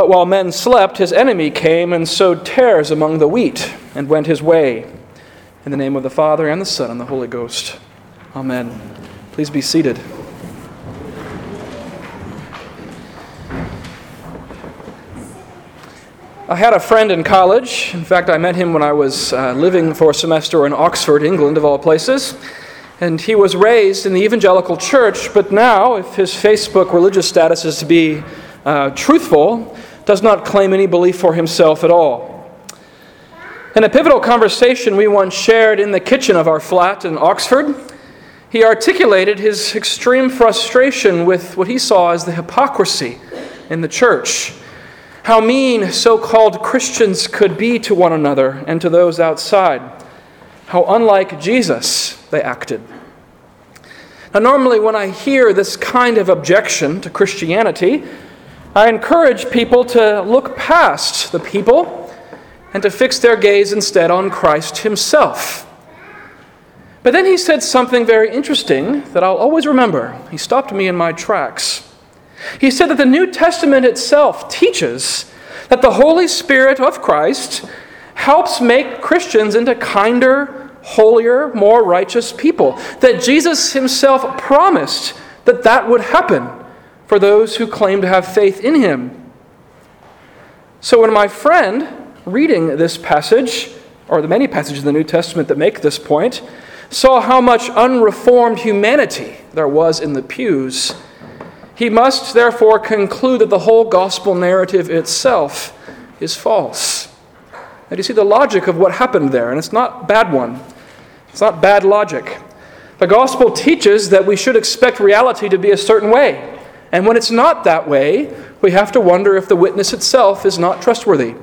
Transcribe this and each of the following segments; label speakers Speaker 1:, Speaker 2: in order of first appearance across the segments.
Speaker 1: But while men slept, his enemy came and sowed tares among the wheat and went his way. In the name of the Father, and the Son, and the Holy Ghost. Amen. Please be seated. I had a friend in college. In fact, I met him when I was living for a semester in Oxford, England, of all places. And he was raised in the evangelical church, but now, if his Facebook religious status is to be truthful, does not claim any belief for himself at all. In a pivotal conversation we once shared in the kitchen of our flat in Oxford, he articulated his extreme frustration with what he saw as the hypocrisy in the church. How mean so-called Christians could be to one another and to those outside. How unlike Jesus they acted. Now, normally when I hear this kind of objection to Christianity, I encourage people to look past the people and to fix their gaze instead on Christ himself. But then he said something very interesting that I'll always remember. He stopped me in my tracks. He said that the New Testament itself teaches that the Holy Spirit of Christ helps make Christians into kinder, holier, more righteous people. That Jesus himself promised that that would happen for those who claim to have faith in him. So when my friend, reading this passage, or the many passages in the New Testament that make this point, saw how much unreformed humanity there was in the pews, he must therefore conclude that the whole gospel narrative itself is false. And you see the logic of what happened there, and it's not a bad one. It's not bad logic. The gospel teaches that we should expect reality to be a certain way. And when it's not that way, we have to wonder if the witness itself is not trustworthy.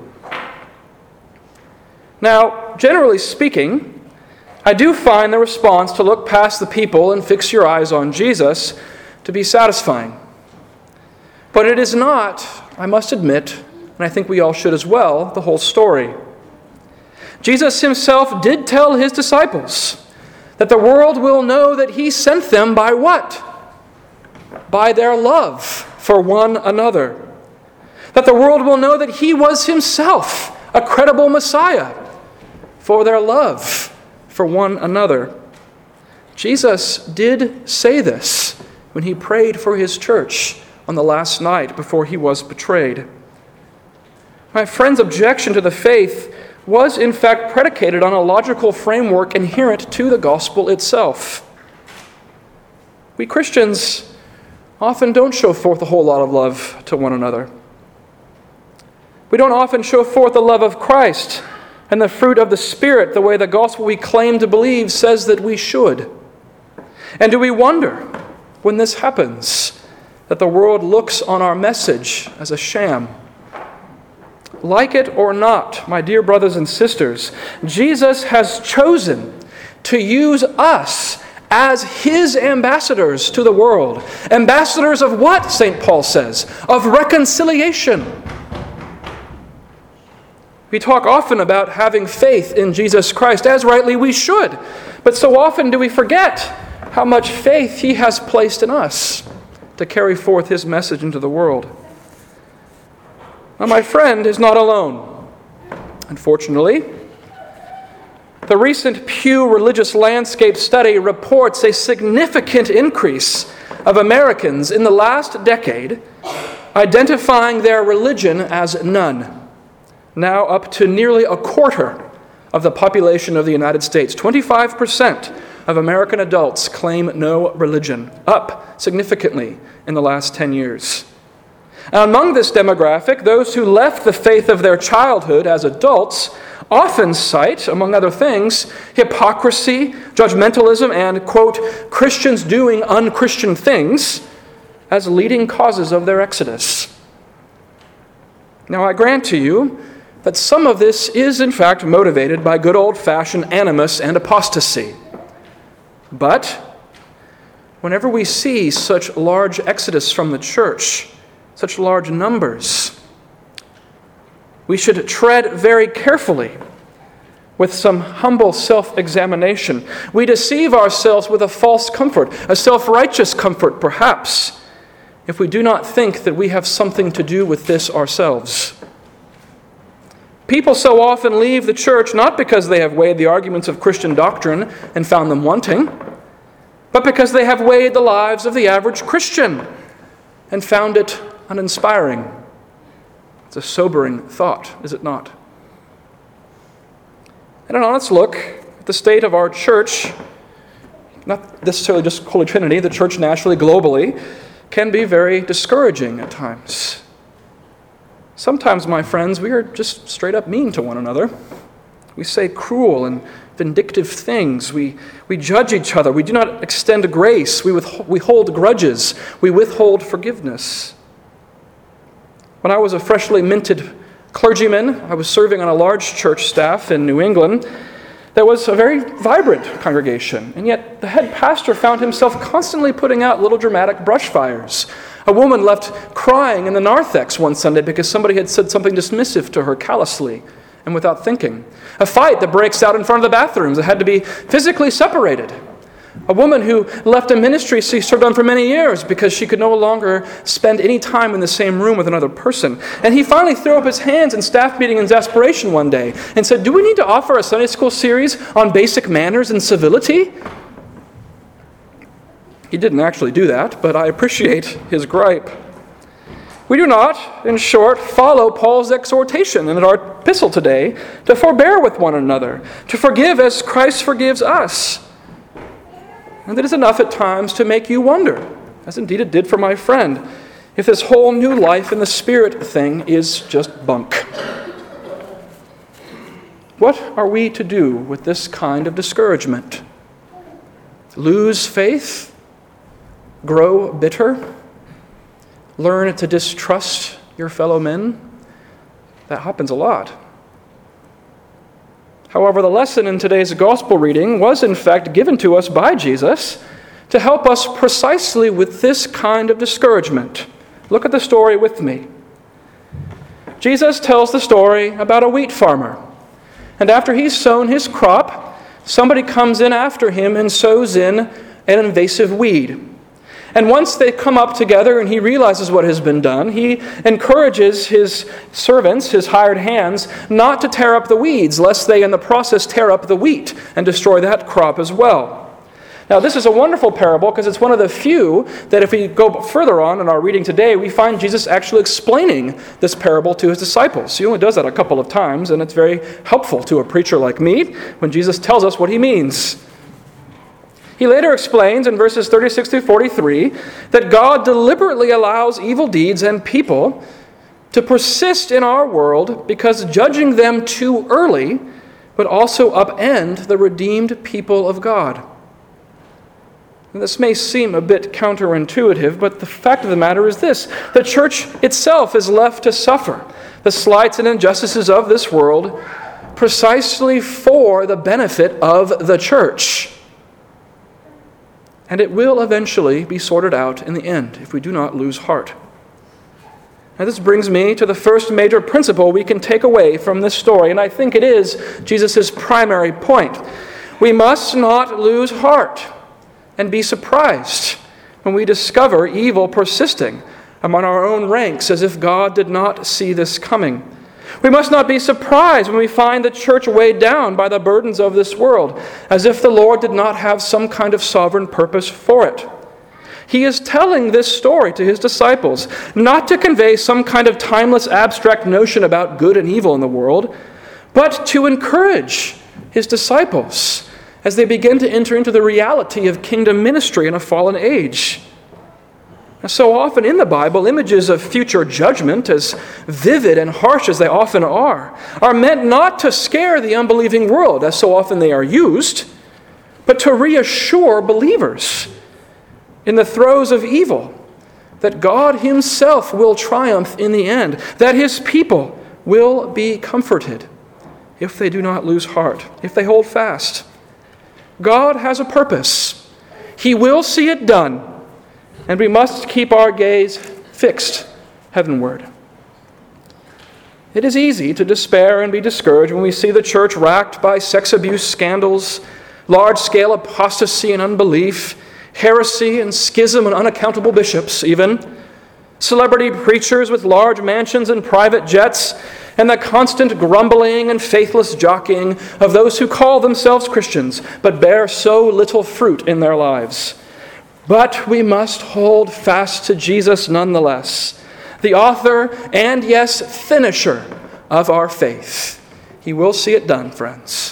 Speaker 1: Now, generally speaking, I do find the response to look past the people and fix your eyes on Jesus to be satisfying. But it is not, I must admit, and I think we all should as well, the whole story. Jesus himself did tell his disciples that the world will know that he sent them by what? By their love for one another. That the world will know that he was himself a credible Messiah for their love for one another. Jesus did say this when he prayed for his church on the last night before he was betrayed. My friend's objection to the faith was in fact predicated on a logical framework inherent to the gospel itself. We Christians often don't show forth a whole lot of love to one another. We don't often show forth the love of Christ and the fruit of the Spirit the way the gospel we claim to believe says that we should. And do we wonder, when this happens, that the world looks on our message as a sham? Like it or not, my dear brothers and sisters, Jesus has chosen to use us as his ambassadors to the world. Ambassadors of what, St. Paul says? Of reconciliation. We talk often about having faith in Jesus Christ, as rightly we should. But so often do we forget how much faith he has placed in us to carry forth his message into the world. Now, my friend is not alone. Unfortunately, the recent Pew Religious Landscape Study reports a significant increase of Americans in the last decade identifying their religion as none. Now up to nearly a quarter of the population of the United States. 25% of American adults claim no religion, up significantly in the last 10 years. Now, among this demographic, those who left the faith of their childhood as adults often cite, among other things, hypocrisy, judgmentalism, and, quote, Christians doing unchristian things as leading causes of their exodus. Now, I grant to you that some of this is, in fact, motivated by good old-fashioned animus and apostasy. But whenever we see such large exodus from the church, such large numbers, we should tread very carefully with some humble self-examination. We deceive ourselves with a false comfort, a self-righteous comfort perhaps, if we do not think that we have something to do with this ourselves. People so often leave the church not because they have weighed the arguments of Christian doctrine and found them wanting, but because they have weighed the lives of the average Christian and found it uninspiring. It's a sobering thought, is it not? And an honest look at the state of our church, not necessarily just Holy Trinity, the church nationally, globally, can be very discouraging at times. Sometimes, my friends, we are just straight up mean to one another. We say cruel and vindictive things. We judge each other. We do not extend grace. We hold grudges. We withhold forgiveness. When I was a freshly minted clergyman, I was serving on a large church staff in New England. There was a very vibrant congregation, and yet the head pastor found himself constantly putting out little dramatic brush fires. A woman left crying in the narthex one Sunday because somebody had said something dismissive to her callously and without thinking. A fight that breaks out in front of the bathrooms that had to be physically separated. A woman who left a ministry she served on for many years because she could no longer spend any time in the same room with another person. And he finally threw up his hands in staff meeting in desperation one day and said, "Do we need to offer a Sunday school series on basic manners and civility?" He didn't actually do that, but I appreciate his gripe. We do not, in short, follow Paul's exhortation in our epistle today to forbear with one another, to forgive as Christ forgives us. And it is enough at times to make you wonder, as indeed it did for my friend, if this whole new life in the Spirit thing is just bunk. What are we to do with this kind of discouragement? Lose faith? Grow bitter? Learn to distrust your fellow men? That happens a lot. However, the lesson in today's gospel reading was in fact given to us by Jesus to help us precisely with this kind of discouragement. Look at the story with me. Jesus tells the story about a wheat farmer. And after he's sown his crop, somebody comes in after him and sows in an invasive weed. And once they come up together and he realizes what has been done, he encourages his servants, his hired hands, not to tear up the weeds, lest they in the process tear up the wheat and destroy that crop as well. Now, this is a wonderful parable because it's one of the few that if we go further on in our reading today, we find Jesus actually explaining this parable to his disciples. He only does that a couple of times, and it's very helpful to a preacher like me when Jesus tells us what he means. He later explains in verses 36 through 43 that God deliberately allows evil deeds and people to persist in our world because judging them too early would also upend the redeemed people of God. And this may seem a bit counterintuitive, but the fact of the matter is this: the church itself is left to suffer the slights and injustices of this world precisely for the benefit of the church. And it will eventually be sorted out in the end if we do not lose heart. Now, this brings me to the first major principle we can take away from this story, and I think it is Jesus' primary point. We must not lose heart and be surprised when we discover evil persisting among our own ranks as if God did not see this coming. We must not be surprised when we find the church weighed down by the burdens of this world, as if the Lord did not have some kind of sovereign purpose for it. He is telling this story to his disciples, not to convey some kind of timeless abstract notion about good and evil in the world, but to encourage his disciples as they begin to enter into the reality of kingdom ministry in a fallen age. So often in the Bible, images of future judgment, as vivid and harsh as they often are meant not to scare the unbelieving world, as so often they are used, but to reassure believers in the throes of evil that God himself will triumph in the end, that his people will be comforted if they do not lose heart, if they hold fast. God has a purpose. He will see it done. And we must keep our gaze fixed heavenward. It is easy to despair and be discouraged when we see the church racked by sex abuse scandals, large-scale apostasy and unbelief, heresy and schism and unaccountable bishops even, Celebrity preachers with large mansions and private jets, and the constant grumbling and faithless jockeying of those who call themselves Christians, but bear so little fruit in their lives. But we must hold fast to Jesus nonetheless, the author and, yes, finisher of our faith. He will see it done, friends.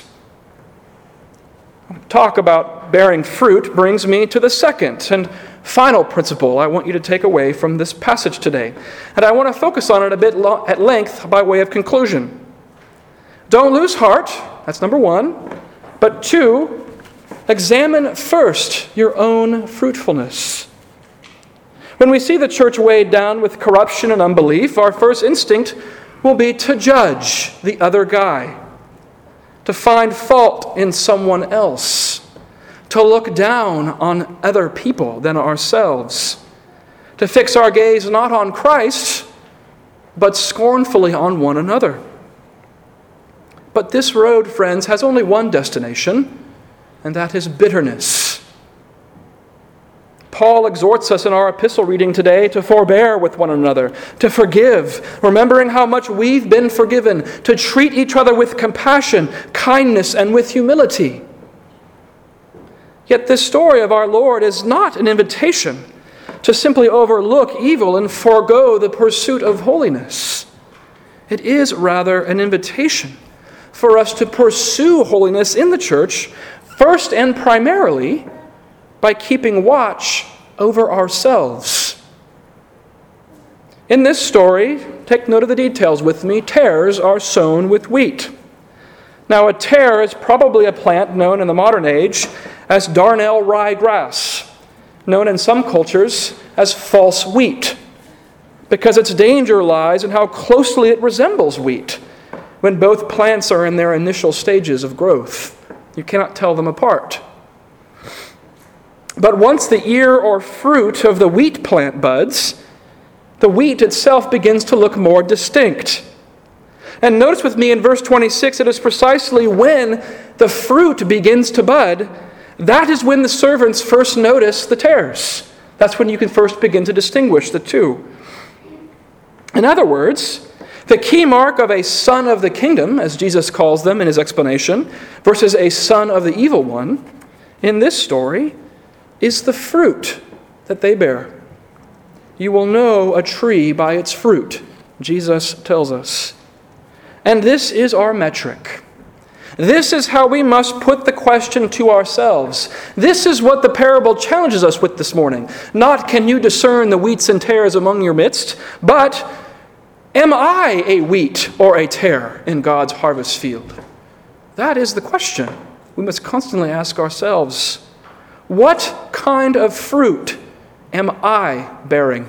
Speaker 1: Talk about bearing fruit brings me to the second and final principle I want you to take away from this passage today. And I want to focus on it a bit at length by way of conclusion. Don't lose heart, that's number one. But two, examine first your own fruitfulness. When we see the church weighed down with corruption and unbelief, our first instinct will be to judge the other guy, to find fault in someone else, to look down on other people than ourselves, to fix our gaze not on Christ, but scornfully on one another. But this road, friends, has only one destination, and that is bitterness. Paul exhorts us in our epistle reading today to forbear with one another, to forgive, remembering how much we've been forgiven, to treat each other with compassion, kindness, and with humility. Yet this story of our Lord is not an invitation to simply overlook evil and forego the pursuit of holiness. It is rather an invitation for us to pursue holiness in the church, first and primarily by keeping watch over ourselves. In this story, take note of the details with me, tares are sown with wheat. Now, a tare is probably a plant known in the modern age as darnel ryegrass, known in some cultures as false wheat, because its danger lies in how closely it resembles wheat when both plants are in their initial stages of growth. You cannot tell them apart. But once the ear or fruit of the wheat plant buds, the wheat itself begins to look more distinct. And notice with me in verse 26, it is precisely when the fruit begins to bud, that is when the servants first notice the tares. That's when you can first begin to distinguish the two. In other words, the key mark of a son of the kingdom, as Jesus calls them in his explanation, versus a son of the evil one, in this story, is the fruit that they bear. You will know a tree by its fruit, Jesus tells us. And this is our metric. This is how we must put the question to ourselves. This is what the parable challenges us with this morning. Not can you discern the wheats and tares among your midst, but am I a wheat or a tare in God's harvest field? That is the question we must constantly ask ourselves. What kind of fruit am I bearing?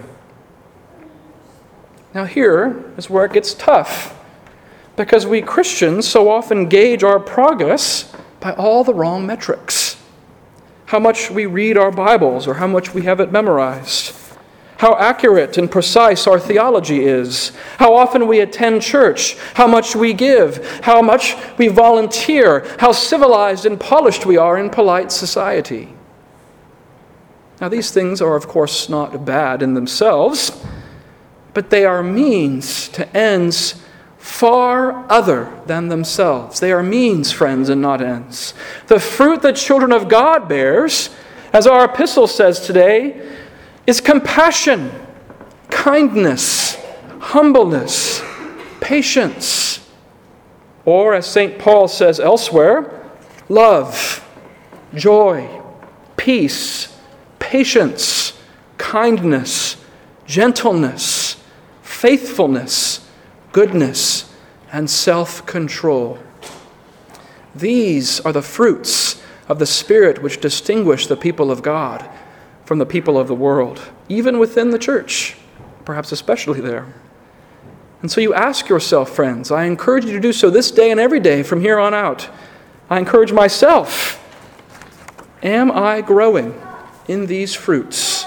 Speaker 1: Now here is where it gets tough, because we Christians so often gauge our progress by all the wrong metrics. How much we read our Bibles or how much we have it memorized. How accurate and precise our theology is. How often we attend church. How much we give. How much we volunteer. How civilized and polished we are in polite society. Now, these things are, of course, not bad in themselves, but they are means to ends far other than themselves. They are means, friends, and not ends. The fruit the children of God bears, as our epistle says today, is compassion, kindness, humbleness, patience, or, as St. Paul says elsewhere, love, joy, peace, patience, kindness, gentleness, faithfulness, goodness, and self-control. These are the fruits of the Spirit which distinguish the people of God from the people of the world, even within the church, perhaps especially there. And so you ask yourself, friends, I encourage you to do so this day and every day from here on out. I encourage myself, am I growing in these fruits?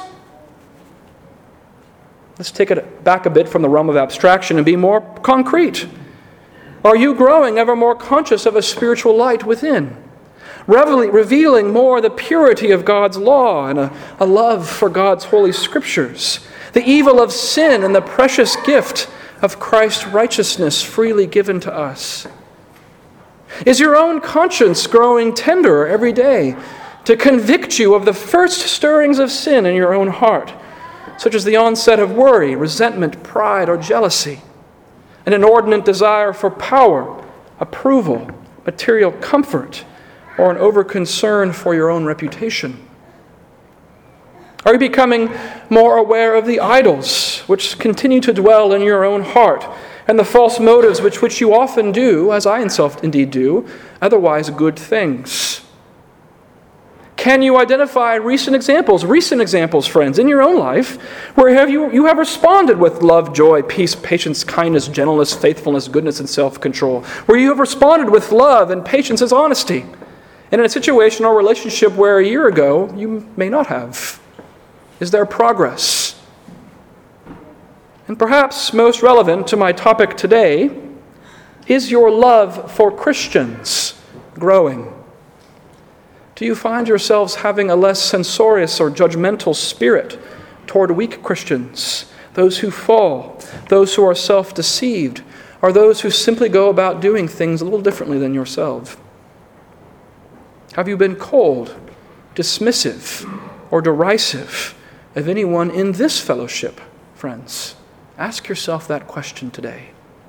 Speaker 1: Let's take it back a bit from the realm of abstraction and be more concrete. Are you growing ever more conscious of a spiritual light within? revealing more the purity of God's law and a love for God's holy scriptures, the evil of sin and the precious gift of Christ's righteousness freely given to us? Is your own conscience growing tenderer every day to convict you of the first stirrings of sin in your own heart, such as the onset of worry, resentment, pride, or jealousy, an inordinate desire for power, approval, material comfort, or an over-concern for your own reputation? Are you becoming more aware of the idols which continue to dwell in your own heart and the false motives which you often do, as I myself indeed do, otherwise good things? Can you identify recent examples, friends, in your own life, where you have responded with love, joy, peace, patience, kindness, gentleness, faithfulness, goodness, and self-control, where you have responded with love and patience as honesty, and in a situation or relationship where a year ago you may not have? Is there progress? And perhaps most relevant to my topic today, is your love for Christians growing? Do you find yourselves having a less censorious or judgmental spirit toward weak Christians, those who fall, those who are self-deceived, or those who simply go about doing things a little differently than yourself? Have you been cold, dismissive, or derisive of anyone in this fellowship, friends? Ask yourself that question today.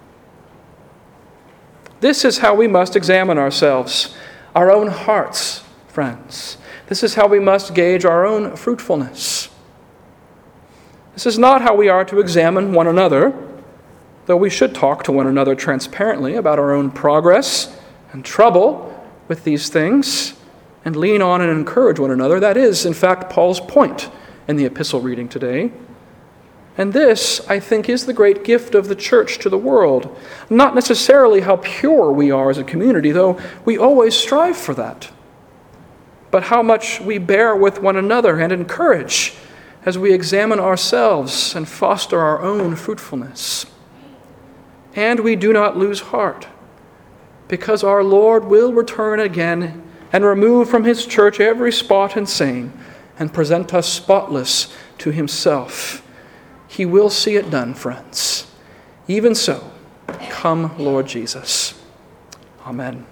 Speaker 1: This is how we must examine ourselves, our own hearts, friends. This is how we must gauge our own fruitfulness. This is not how we are to examine one another, though we should talk to one another transparently about our own progress and trouble with these things and lean on and encourage one another. That is, in fact, Paul's point in the epistle reading today. And this, I think, is the great gift of the church to the world. Not necessarily how pure we are as a community, though we always strive for that, but how much we bear with one another and encourage as we examine ourselves and foster our own fruitfulness. And we do not lose heart, because our Lord will return again and remove from his church every spot and stain and present us spotless to himself. He will see it done, friends. Even so, come, Lord Jesus. Amen.